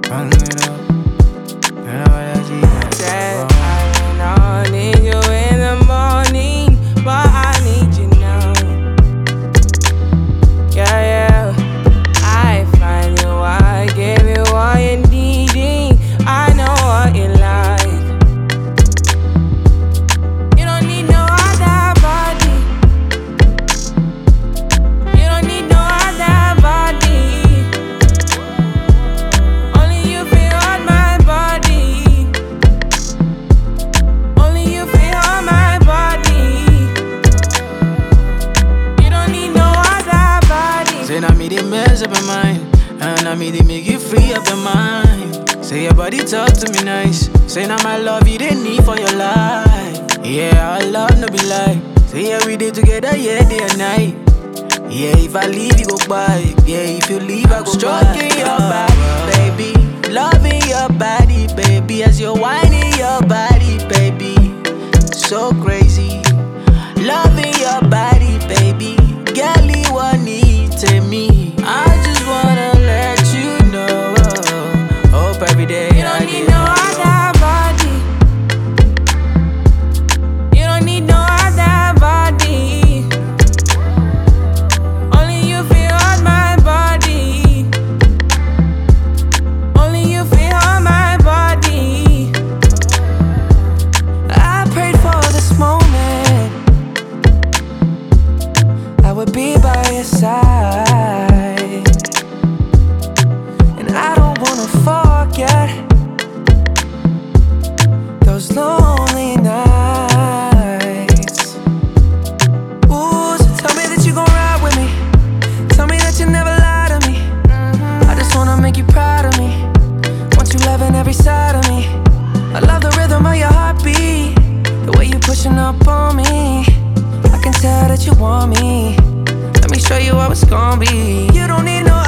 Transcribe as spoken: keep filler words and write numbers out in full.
run it up. And all that she Said I don't need you in the morning, but I need you now. Yeah, yeah. I find you, I give you all you needing. I know what you like. You don't need no other body. You don't need no other body. Only you feel on my body. Only you feel on my body. You don't need no other body. say now me they mess up your mind, and now me they make you free up your mind. Say your body talk to me nice. Say now my love you didn't need for your life. Yeah, our love no be lie. Say yeah we did together, yeah day and night. Yeah, if I leave you go by. Yeah, if you leave I go stroking by. Your body, baby, loving your body, baby, as you're whining your body, baby, so crazy. Loving your body, baby, girl you want need to me. I just wanna let you know. Hope every day You don't I need get no other body. You don't need no other body. Only you feel on my body. Only you feel on my body. I prayed for this moment. I would be by your side, and I don't wanna forget those lonely nights. Ooh, so tell me that you gon' ride with me. Tell me that you never lie to me. I just wanna make you proud of me. Want you loving every side of me. I love the rhythm of your heartbeat, the way you pushing up on me. I can tell that you want me. Let me show you how it's gon' be. You don't need no